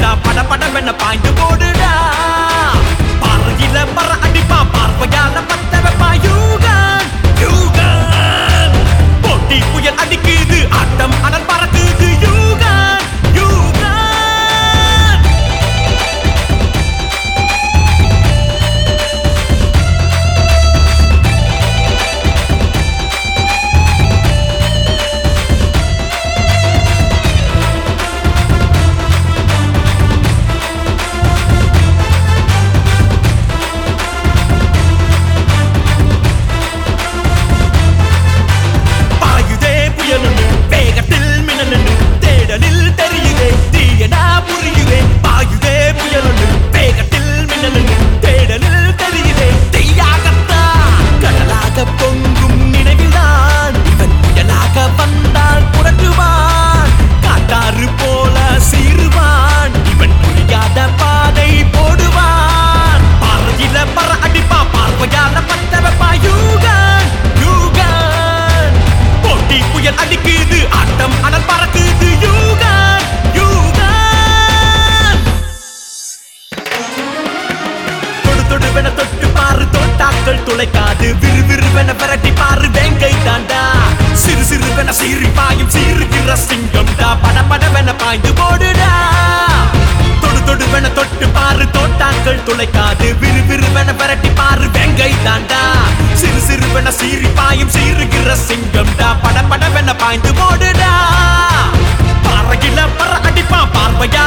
சிங்கம்டா பட படவென பாய்ந்து போடுடா பாறையில பற அடிப்பா பார்வையால பத்த வைப்பா யூகன் யூகன் போட்டி புயல் அடிக்குது ஆட்டம் அனல் பறக்குது யூகன் யூகன் வேகத்தில் மின்னலு தேடலில் தெரியுதே தீயனா புரியுதே பாயுதே புயலு வேகத்தில் மின்னலு தேடலில் தெரியுதே தீயாகத்தான் கடலாக பொங்கும் நினைவில்தான் இவன் புயலாக வந்தால் புரட்டுவான் காட்டாறு போல சீருவான் இவன் புரியாத பாதை போடுவான் பார்வையில பற அடிப்பா பார்வையால பத்த வைப்பா யூகன் யூகன் போட்டி புயல் அடிக்குது ஆட்டம் அனல் பறக்குது யூகன் யூகன் தொடு தொடுவென தொட்டு பாரு தோட்டாக்கள் துளைக்காது விறுவிறுவென விரட்டி பாரு வேங்கை தாண்டா சிறு சிறுவென சீறி பாயும் சீருகிற சிங்கம்டா பட படவென பாய்ந்து போடுடா தொடு தொடுவென தொட்டு பாரு தோட்டாக்கள் துளைக்காது விறுவிறுவென விரட்டி பாரு வேங்கை தாண்டா சிறு சிறுவென சீறி பாயும் சீருகிற சிங்கம்டா பட படவென பாய்ந்து போடுடா பாறையில பற அடிப்பா பார்வையா